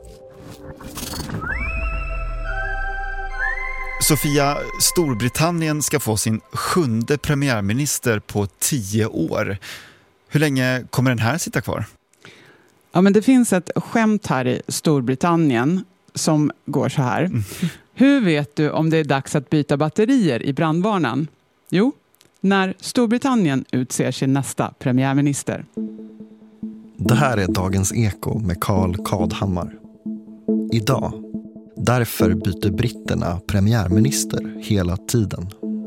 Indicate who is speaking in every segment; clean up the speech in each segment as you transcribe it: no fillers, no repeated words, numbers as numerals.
Speaker 1: Sofia, Storbritannien ska få sin 7:e premiärminister på 10 år. Hur länge kommer den här sitta kvar?
Speaker 2: Ja, men det finns ett skämt här i Storbritannien som går så här. Hur vet du om det är dags att byta batterier i brandvarnaren? Jo, när Storbritannien utser sin nästa premiärminister.
Speaker 3: Det här är Dagens Eko med Carl Kadhammar. Idag. Därför byter britterna premiärminister hela tiden.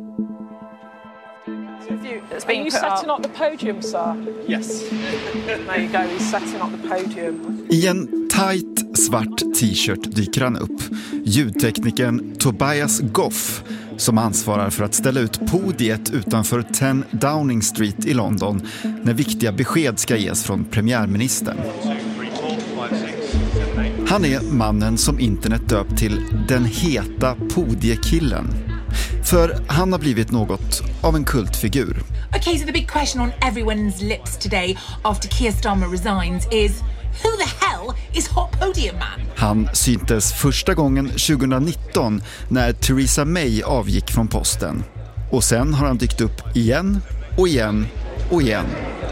Speaker 4: Are you setting up the podium, sir?
Speaker 5: Yes.
Speaker 4: There you go, he's setting up the podium.
Speaker 1: I en tight svart t-shirt dyker han upp. Ljudteknikern Tobias Goff, som ansvarar för att ställa ut podiet utanför 10 Downing Street i London när viktiga besked ska ges från premiärministern. Han är mannen som internet döpt till den heta podiekillen. För han har blivit något av en kultfigur.
Speaker 6: Okay, so the big question on everyone's lips today after Keir Starmer resigns is who the hell is Hot Podium Man?
Speaker 1: Han syntes första gången 2019 när Theresa May avgick från posten. Och sen har han dykt upp igen och igen och igen.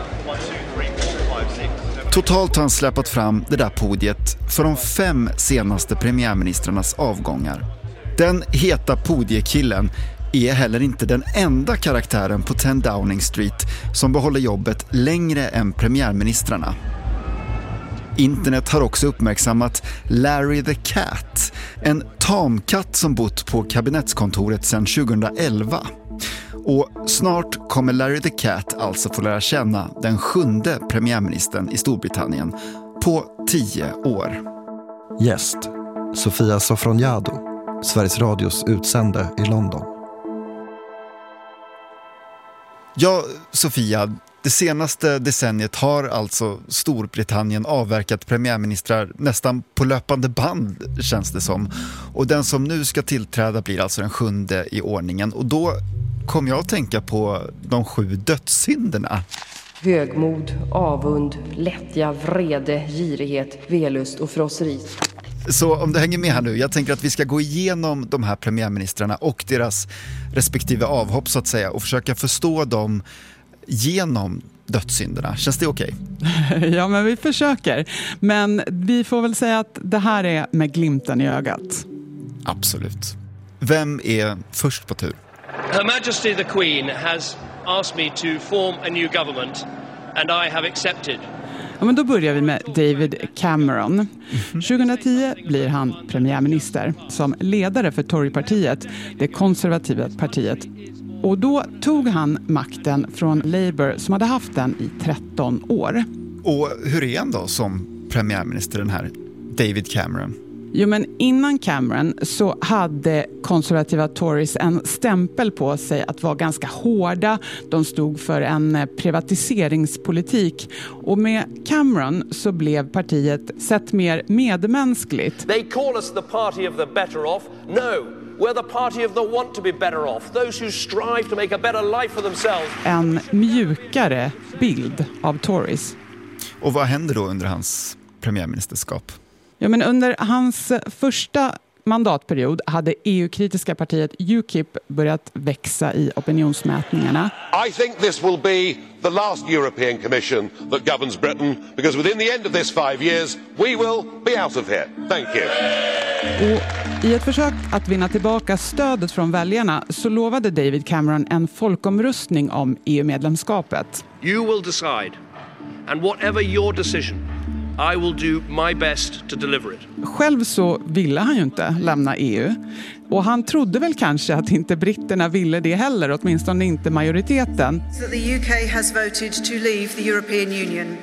Speaker 1: Totalt har han släpat fram det där podiet för de 5 senaste premiärministrarnas avgångar. Den heta podiekillen är heller inte den enda karaktären på 10 Downing Street som behåller jobbet längre än premiärministrarna. Internet har också uppmärksammat Larry the Cat, en tamkatt som bott på kabinettskontoret sedan 2011. Och snart kommer Larry the Cat alltså få lära känna den 7:e premiärministern i Storbritannien på 10 år.
Speaker 3: Gäst, Sofia Sofroniado, Sveriges Radios utsände i London.
Speaker 1: Ja, Sofia, det senaste decenniet har alltså Storbritannien avverkat premiärministrar nästan på löpande band, känns det som. Och den som nu ska tillträda blir alltså den 7:e i ordningen. Och då kom jag att tänka på de 7 dödssynderna.
Speaker 7: Högmod, avund, lättja, vrede, girighet, velust och frosseri.
Speaker 1: Så om du hänger med här nu, jag tänker att vi ska gå igenom de här premiärministrarna och deras respektive avhopp så att säga och försöka förstå dem genom dödssynderna. Känns det okej?
Speaker 2: Ja, men vi försöker. Men vi får väl säga att det här är med glimten i ögat.
Speaker 1: Absolut. Vem är först på tur?
Speaker 5: Her Majesty the Queen has asked me to form a new government and I have accepted.
Speaker 2: Ja, men då börjar vi med David Cameron. 2010 blir han premiärminister som ledare för Torypartiet, det konservativa partiet. Och då tog han makten från Labour som hade haft den i 13 år.
Speaker 1: Och hur är han då som premiärminister, den här David Cameron?
Speaker 2: Jo, men innan Cameron så hade konservativa Tories en stämpel på sig att vara ganska hårda. De stod för en privatiseringspolitik. Och med Cameron så blev partiet sett mer medmänskligt.
Speaker 8: They call us the party of the better off. No, we're the party of the want to be better off. Those who strive to make a better life for themselves.
Speaker 2: En mjukare bild av Tories.
Speaker 1: Och vad händer då under hans premiärministerskap?
Speaker 2: Ja, men under hans första mandatperiod hade EU-kritiska partiet UKIP börjat växa i opinionsmätningarna.
Speaker 9: I think this will be the last European Commission that governs Britain because within the end of this 5 years we will be out of here. Thank you.
Speaker 2: Och i ett försök att vinna tillbaka stödet från väljarna så lovade David Cameron en folkomröstning om EU-medlemskapet.
Speaker 5: You will decide, and whatever your decision, I will do my best to deliver it.
Speaker 2: Själv så ville han ju inte lämna EU. Och han trodde väl kanske att inte britterna ville det heller, åtminstone inte majoriteten.
Speaker 10: So the UK has voted to leave the European Union.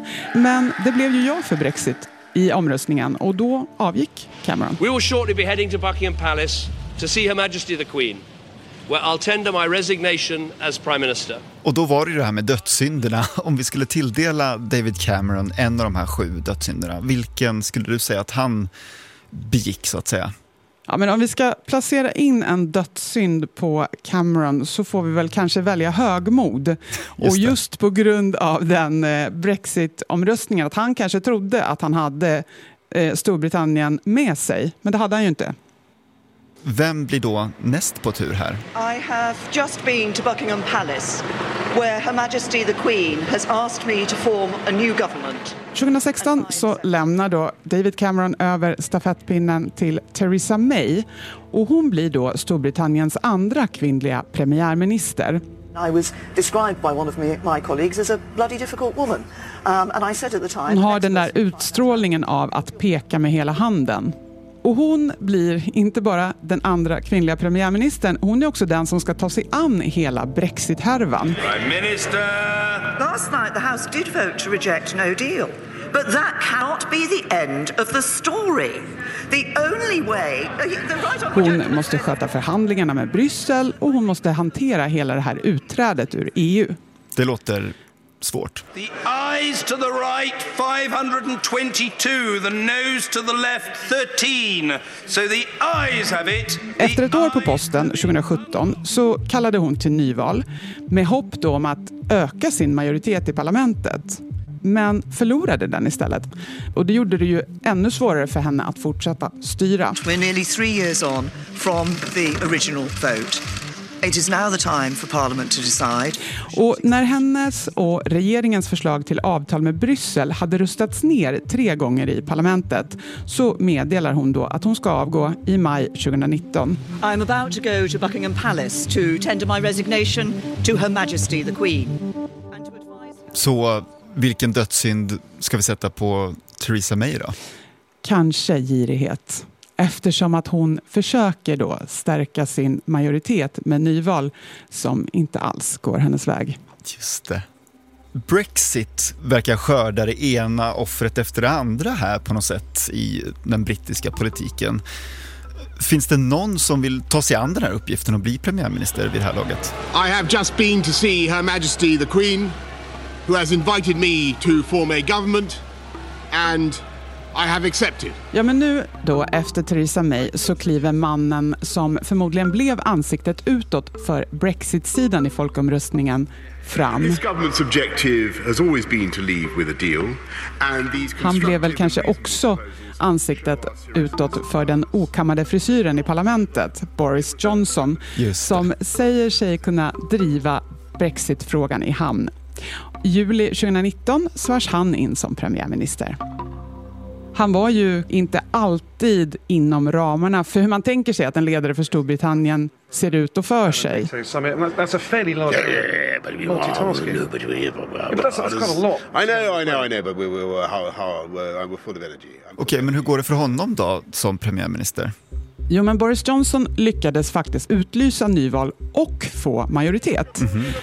Speaker 2: Men det blev ju ja för Brexit i omröstningen och då avgick Cameron.
Speaker 5: We will shortly be heading to Buckingham Palace to see Her Majesty the Queen, where I'll tender my resignation as Prime Minister.
Speaker 1: Och då var det ju det här med dödssynderna. Om vi skulle tilldela David Cameron en av de här 7 dödssynderna, vilken skulle du säga att han begick så att säga?
Speaker 2: Ja, men om vi ska placera in en dödssynd på Cameron så får vi väl kanske välja högmod. Och just på grund av den Brexit-omröstningen, att han kanske trodde att han hade Storbritannien med sig, men det hade han ju inte.
Speaker 1: Vem blir då näst på tur här?
Speaker 10: I have just been to Buckingham Palace, where Her Majesty the Queen has asked me to form a new government.
Speaker 2: 2016 så lämnar då David Cameron över stafettpinnen till Theresa May och hon blir då Storbritanniens andra kvinnliga premiärminister.
Speaker 10: I was described by one of my colleagues as a bloody difficult woman. And I said at the time...
Speaker 2: Hon har den där utstrålningen av att peka med hela handen. Och hon blir inte bara den andra kvinnliga premiärministern, hon är också den som ska ta sig an hela Brexit-härvan.
Speaker 11: Prime Minister!
Speaker 10: Last night the House did vote to reject no deal. But that cannot be the end of the story. The only way...
Speaker 2: Hon måste sköta förhandlingarna med Bryssel och hon måste hantera hela det här utträdet ur EU.
Speaker 1: Det låter svårt.
Speaker 11: The eyes to the right 522, the nose to the left 13. So the eyes have it.
Speaker 2: Efter ett år på posten 2017 så kallade hon till nyval med hopp då om att öka sin majoritet i parlamentet. Men förlorade den istället. Och det gjorde det ju ännu svårare för henne att fortsätta styra.
Speaker 10: We're nearly 3 years on from the original vote. It is now the time for Parliament to decide.
Speaker 2: Och när hennes och regeringens förslag till avtal med Bryssel hade röstats ner 3 gånger i parlamentet så meddelar hon då att hon ska avgå i maj 2019.
Speaker 10: I'm about to go to Buckingham Palace to tender my resignation to Her Majesty the Queen.
Speaker 1: Så vilken dödssynd ska vi sätta på Theresa May då?
Speaker 2: Kanske girighet. Eftersom att hon försöker då stärka sin majoritet med nyval som inte alls går hennes väg.
Speaker 1: Just det. Brexit verkar skörda det ena offret efter det andra här på något sätt i den brittiska politiken. Finns det någon som vill ta sig an den här uppgiften och bli premiärminister vid det här laget?
Speaker 12: I have just been to see Her Majesty the Queen, who has invited me to form a government, and I have accepted.
Speaker 2: Ja, men nu då efter Theresa May så kliver mannen som förmodligen blev ansiktet utåt för Brexit-sidan i folkomröstningen fram.
Speaker 12: This government's objective has always been to leave with a deal, and these
Speaker 2: Han blev väl kanske också ansiktet utåt för den okammade frisyren i parlamentet, Boris Johnson, som säger sig kunna driva Brexit-frågan i hamn. I juli 2019 svars han in som premiärminister. Han var ju inte alltid inom ramarna för hur man tänker sig att en ledare för Storbritannien ser ut och för sig.
Speaker 8: That's a fairly large multitasking. But that's kind of a lot.
Speaker 12: I know, but we're full of energy.
Speaker 1: Okej, men hur går det för honom då som premiärminister?
Speaker 2: Jo, men Boris Johnson lyckades faktiskt utlysa nyval och få majoritet.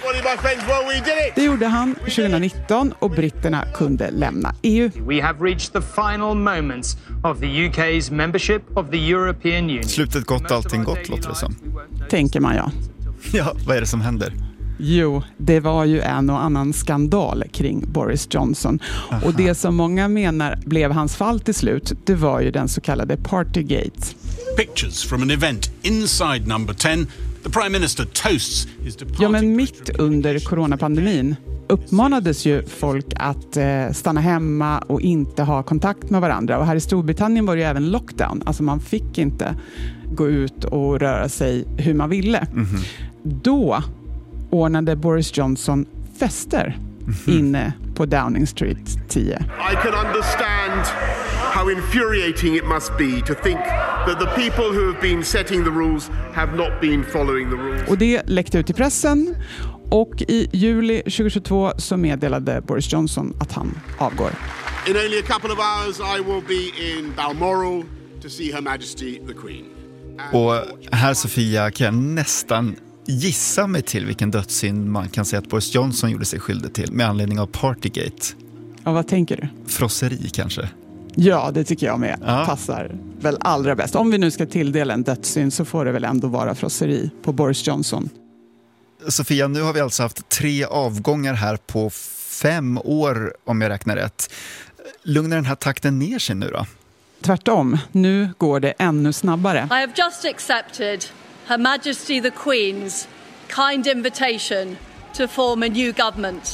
Speaker 2: Det gjorde han 2019 och britterna kunde lämna EU.
Speaker 13: We have reached the final moments of the UK's membership of the European Union.
Speaker 1: Slutet gott, allting gott låter det som.
Speaker 2: Tänker man ja.
Speaker 1: Ja, vad är det som händer?
Speaker 2: Jo, det var ju en och annan skandal kring Boris Johnson. Aha. Och det som många menar blev hans fall till slut, det var ju den så kallade Partygate.
Speaker 14: Pictures from an event inside number 10. The Prime Minister toasts his departing.
Speaker 2: Ja, men mitt under coronapandemin uppmanades ju folk att stanna hemma och inte ha kontakt med varandra. Och här i Storbritannien var det ju även lockdown. Alltså man fick inte gå ut och röra sig hur man ville. Mm-hmm. Då ordnade Boris Johnson fester inne på Downing Street 10.
Speaker 12: I can understand how infuriating it must be to think that the people who have been setting the rules have not been following the rules.
Speaker 2: Och det läckte ut i pressen och i juli 2022 så meddelade Boris Johnson att han avgår.
Speaker 12: In only a couple of hours I will be in Balmoral to see Her Majesty the Queen.
Speaker 1: Och här, Sofia, kan jag nästan gissa mig till vilken dödssynd man kan säga att Boris Johnson gjorde sig skyldig till med anledning av Partygate.
Speaker 2: Ja, vad tänker du?
Speaker 1: Frosseri kanske?
Speaker 2: Ja, det tycker jag med. Ja. Passar väl allra bäst. Om vi nu ska tilldela en dödssynd så får det väl ändå vara frosseri på Boris Johnson.
Speaker 1: Sofia, nu har vi alltså haft 3 avgångar här på 5 år om jag räknar rätt. Lugnar den här takten ner sig nu då?
Speaker 2: Tvärtom, nu går det ännu snabbare.
Speaker 15: I have just accepted Her Majesty the Queen's kind invitation to form a new government.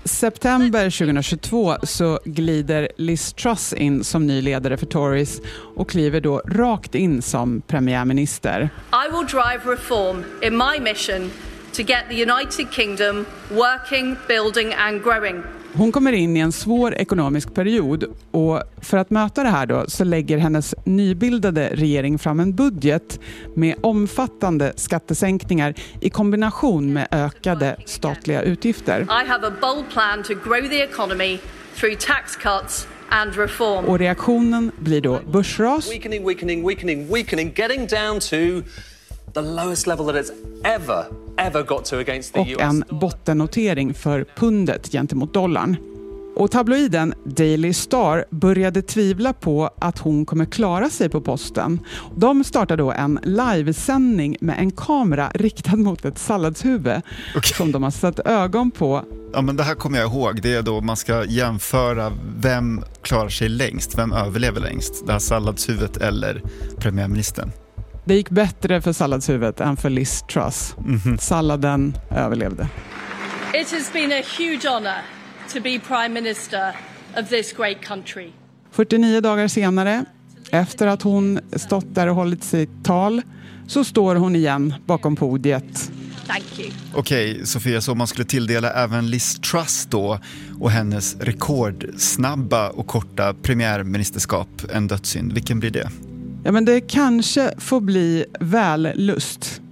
Speaker 2: september 2022 så glider Liz Truss in som ny ledare för Tories och kliver då rakt in som premiärminister.
Speaker 15: I will drive reform in my mission to get the United Kingdom working, building and growing.
Speaker 2: Hon kommer in i en svår ekonomisk period och för att möta det här då så lägger hennes nybildade regering fram en budget med omfattande skattesänkningar i kombination med ökade statliga utgifter.
Speaker 15: I have a bold plan to grow the economy through tax cuts and reform.
Speaker 2: Och reaktionen blir då börsras.
Speaker 16: Weakening, getting down to the lowest level that it's ever got to against the US.
Speaker 2: Och en bottennotering för pundet gentemot dollarn. Och tabloiden Daily Star började tvivla på att hon kommer klara sig på posten. De startade då en livesändning med en kamera riktad mot ett salladshuvud som de har satt ögon på.
Speaker 1: Ja, men det här kommer jag ihåg. Det är då man ska jämföra vem klarar sig längst, vem överlever längst. Det här salladshuvudet eller premiärministern.
Speaker 2: Det gick bättre för salladshuvudet än för Liz Truss. Salladen överlevde.
Speaker 15: It has been a huge honor to be Prime Minister of this great country.
Speaker 2: 49 dagar senare, efter att hon stått där och hållit sitt tal, så står hon igen bakom podiet.
Speaker 15: Thank you.
Speaker 1: Okej, Sofia, så man skulle tilldela även Liz Truss då och hennes rekordsnabba och korta premiärministerskap en dödssynd. Vilken blir det?
Speaker 2: Ja, men det kanske får bli vällust.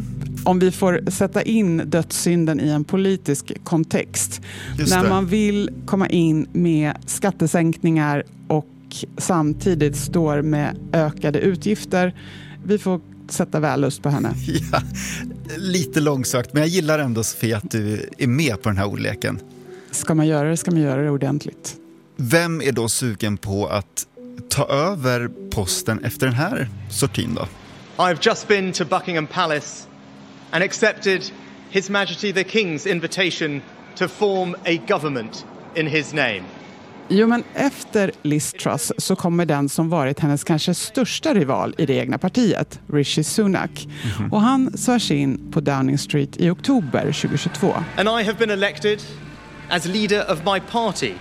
Speaker 2: Om vi får sätta in dödssynden i en politisk kontext. När man vill komma in med skattesänkningar och samtidigt står med ökade utgifter. Vi får sätta vällust på henne.
Speaker 1: Ja, lite långsökt, men jag gillar ändå, Sofia, att du är med på den här ordleken.
Speaker 2: Ska man göra det ordentligt.
Speaker 1: Vem är då sugen på att ta över posten efter den här sortin då?
Speaker 17: I've just been to Buckingham Palace and accepted His Majesty the King's invitation to form a government in his name.
Speaker 2: Jo, men efter Liz Truss så kommer den som varit hennes kanske största rival i det egna partiet, Rishi Sunak. Och han svärs in på Downing Street i oktober 2022.
Speaker 17: And I have been elected as leader of my party.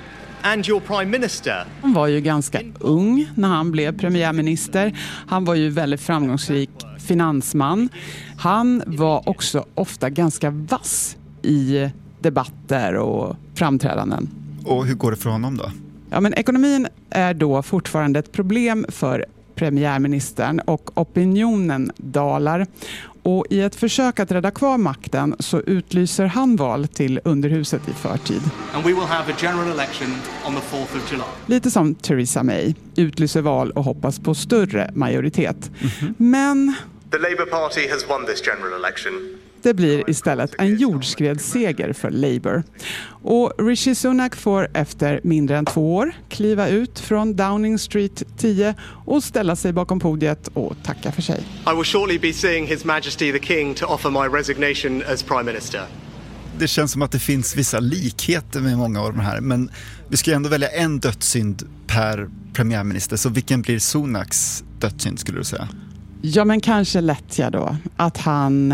Speaker 17: And your prime minister.
Speaker 2: Han var ju ganska ung när han blev premiärminister. Han var ju väldigt framgångsrik finansman. Han var också ofta ganska vass i debatter och framträdanden.
Speaker 1: Och hur går det för honom då?
Speaker 2: Ja, men ekonomin är då fortfarande ett problem för premiärministern och opinionen dalar. Och i ett försök att rädda kvar makten så utlyser han val till underhuset i förtid.
Speaker 17: And we will have a general election on the 4th of July.
Speaker 2: Lite som Theresa May, utlyser val och hoppas på större majoritet. Men
Speaker 17: The Labour Party has won this general election.
Speaker 2: det blir istället en jordskredsseger för Labour. Och Rishi Sunak får efter mindre än 2 år kliva ut från Downing Street 10 och ställa sig bakom podiet och tacka för sig.
Speaker 17: I will shortly be seeing His Majesty the King to offer my resignation as Prime Minister.
Speaker 1: Det känns som att det finns vissa likheter med många av de här, men vi ska ändå välja en dödssynd per premiärminister. Så vilken blir Sunaks dödssynd, skulle du säga?
Speaker 2: Ja, men kanske lättja då. Att han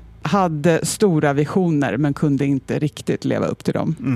Speaker 2: hade stora visioner men kunde inte riktigt leva upp till dem.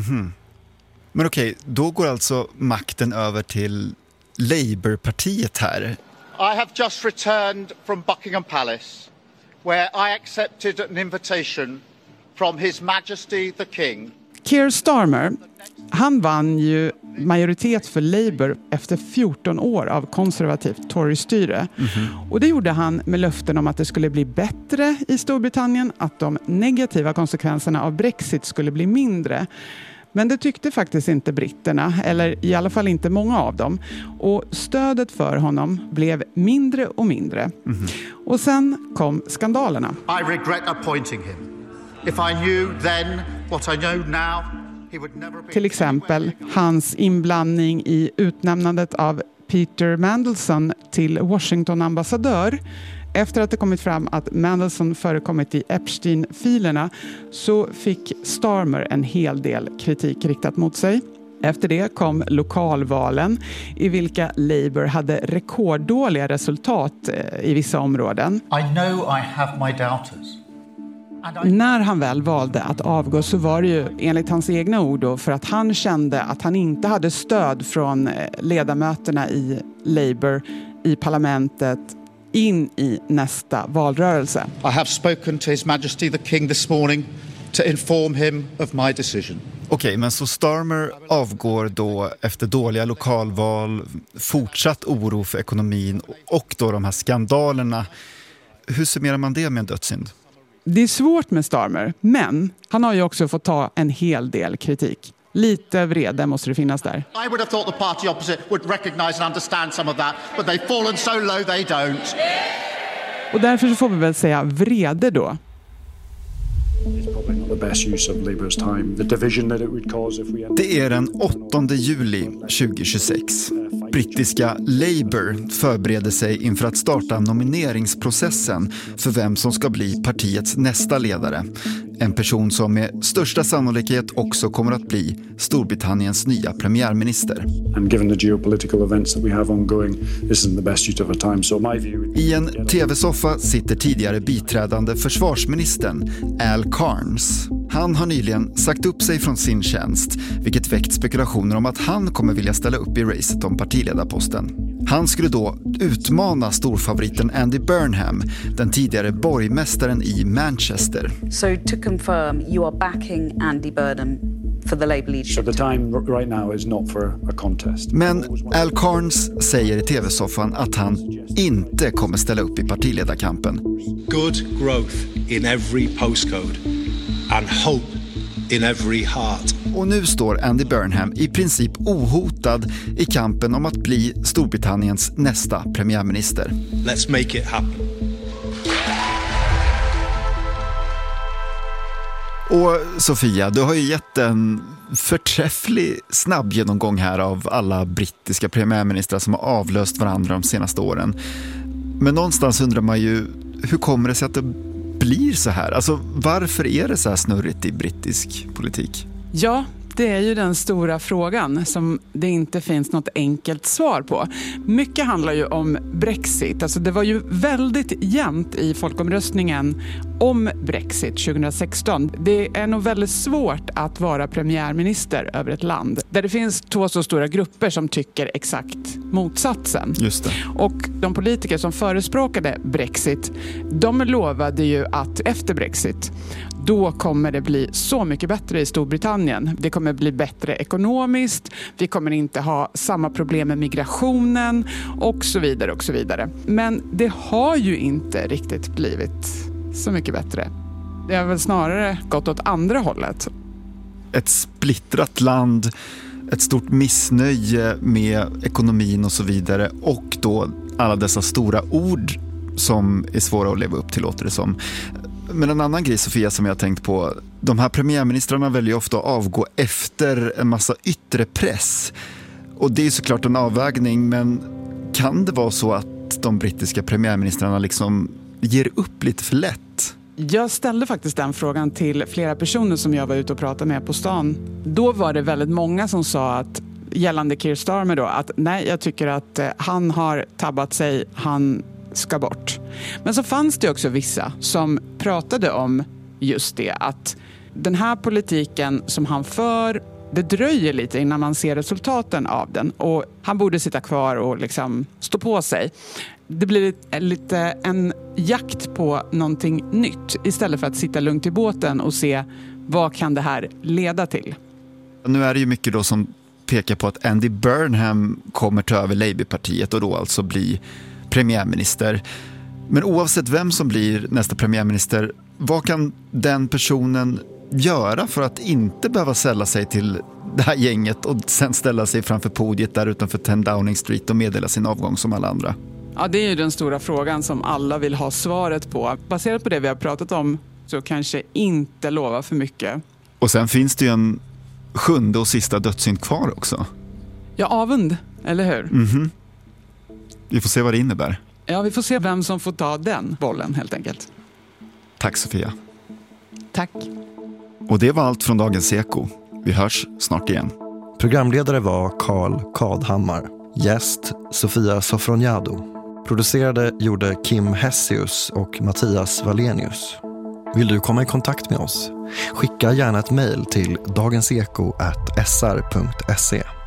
Speaker 1: Men okej, då går alltså makten över till Labour-partiet här.
Speaker 18: I have just returned from Buckingham Palace where I accepted an invitation from His Majesty the King.
Speaker 2: Keir Starmer, han vann ju majoritet för Labour efter 14 år av konservativt Tory-styre. Och det gjorde han med löften om att det skulle bli bättre i Storbritannien, att de negativa konsekvenserna av Brexit skulle bli mindre. Men det tyckte faktiskt inte britterna, eller i alla fall inte många av dem. Och stödet för honom blev mindre och mindre. Och sen kom skandalerna.
Speaker 18: I regret appointing him. If I knew then what I know now, he would never be...
Speaker 2: Till exempel hans inblandning i utnämnandet av Peter Mandelson till Washington-ambassadör. Efter att det kommit fram att Mandelson förekommit i Epstein-filerna så fick Starmer en hel del kritik riktat mot sig. Efter det kom lokalvalen i vilka Labour hade rekorddåliga resultat i vissa områden.
Speaker 18: I know I have my doubters.
Speaker 2: När han väl valde att avgå så var det ju enligt hans egna ord då, för att han kände att han inte hade stöd från ledamöterna i Labour i parlamentet in i nästa valrörelse.
Speaker 18: I have spoken to His Majesty the King this morning to inform him of my decision.
Speaker 1: Okej, men så Starmer avgår då efter dåliga lokalval, fortsatt oro för ekonomin och då de här skandalerna. Hur summerar man det med en dödssynd?
Speaker 2: Det är svårt med Starmer, men han har ju också fått ta en hel del kritik. Lite vrede måste det finnas där.
Speaker 18: I would have thought the party opposite would recognize and understand some of that, but they've fallen so low they don't.
Speaker 2: Och därför så får vi väl säga vrede då.
Speaker 1: Det är den 8 juli 2026. Brittiska Labour förbereder sig inför att starta nomineringsprocessen för vem som ska bli partiets nästa ledare. En person som med största sannolikhet också kommer att bli Storbritanniens nya premiärminister. I en tv-soffa sitter tidigare biträdande försvarsministern Al Cairns. Han har nyligen sagt upp sig från sin tjänst, vilket väckt spekulationer om att han kommer vilja ställa upp i racet om partiledarposten. Han skulle då utmana storfavoriten Andy Burnham, den tidigare borgmästaren i Manchester.
Speaker 19: So to confirm, you are backing Andy Burnham for the Labour leadership.
Speaker 20: So the time right now is not for a contest.
Speaker 1: Men Al Cairns säger i tv-soffan att han inte kommer ställa upp i partiledarkampen.
Speaker 21: Good growth in every postcode and hope in every heart.
Speaker 1: Och nu står Andy Burnham i princip ohotad i kampen om att bli Storbritanniens nästa premiärminister.
Speaker 21: Let's make it happen.
Speaker 1: Och Sofia, du har ju gett en förträfflig snabb genomgång här av alla brittiska premiärministrar som har avlöst varandra de senaste åren. Men någonstans undrar man ju, hur kommer det sig att det blir så här? Alltså, varför är det så här snurrigt i brittisk politik?
Speaker 2: Ja, det är ju den stora frågan som det inte finns något enkelt svar på. Mycket handlar ju om Brexit. Alltså det var ju väldigt jämnt i folkomröstningen om Brexit 2016. Det är nog väldigt svårt att vara premiärminister över ett land där det finns två så stora grupper som tycker exakt motsatsen.
Speaker 1: Just det.
Speaker 2: Och de politiker som förespråkade Brexit, de lovade ju att efter Brexit då kommer det bli så mycket bättre i Storbritannien. Det kommer bli bättre ekonomiskt, vi kommer inte ha samma problem med migrationen och så vidare och så vidare. Men det har ju inte riktigt blivit så mycket bättre. Det har väl snarare gått åt andra hållet.
Speaker 1: Ett splittrat land, ett stort missnöje med ekonomin och så vidare, och då alla dessa stora ord som är svåra att leva upp till, låter det som. Men en annan grej, Sofia, som jag har tänkt på, de här premiärministrarna väljer ofta att avgå efter en massa yttre press. Och det är såklart en avvägning, men kan det vara så att de brittiska premiärministrarna liksom ger upp lite för lätt?
Speaker 2: Jag ställde faktiskt den frågan till flera personer som jag var ute och pratade med på stan. Då var det väldigt många som sa att, gällande Keir Starmer då, att nej, jag tycker att han har tabbat sig, han ska bort. Men så fanns det också vissa som pratade om just det, att den här politiken som han för, det dröjer lite innan man ser resultaten av den, och han borde sitta kvar och liksom stå på sig. Det blir lite en jakt på någonting nytt istället för att sitta lugnt i båten och se vad kan det här leda till.
Speaker 1: Nu är det ju mycket då som pekar på att Andy Burnham kommer ta över Labourpartiet och då alltså bli premiärminister. Men oavsett vem som blir nästa premiärminister, vad kan den personen göra för att inte behöva sälla sig till det här gänget och sen ställa sig framför podiet där utanför 10 Downing Street och meddela sin avgång som alla andra?
Speaker 2: Ja, det är ju den stora frågan som alla vill ha svaret på. Baserat på det vi har pratat om så kanske inte lova för mycket.
Speaker 1: Och sen finns det ju en 7:e och sista dödssynd kvar också.
Speaker 2: Ja, avund, eller hur?
Speaker 1: Mhm. Vi får se vad det innebär.
Speaker 2: Ja, vi får se vem som får ta den bollen helt enkelt.
Speaker 1: Tack, Sofia.
Speaker 2: Tack.
Speaker 1: Och det var allt från Dagens Eko. Vi hörs snart igen.
Speaker 3: Programledare var Carl Kadhammar. Gäst Sofia Sofroniado. Producerade gjorde Kim Hessius och Mattias Valenius. Vill du komma i kontakt med oss? Skicka gärna ett mejl till dagenseko@sr.se.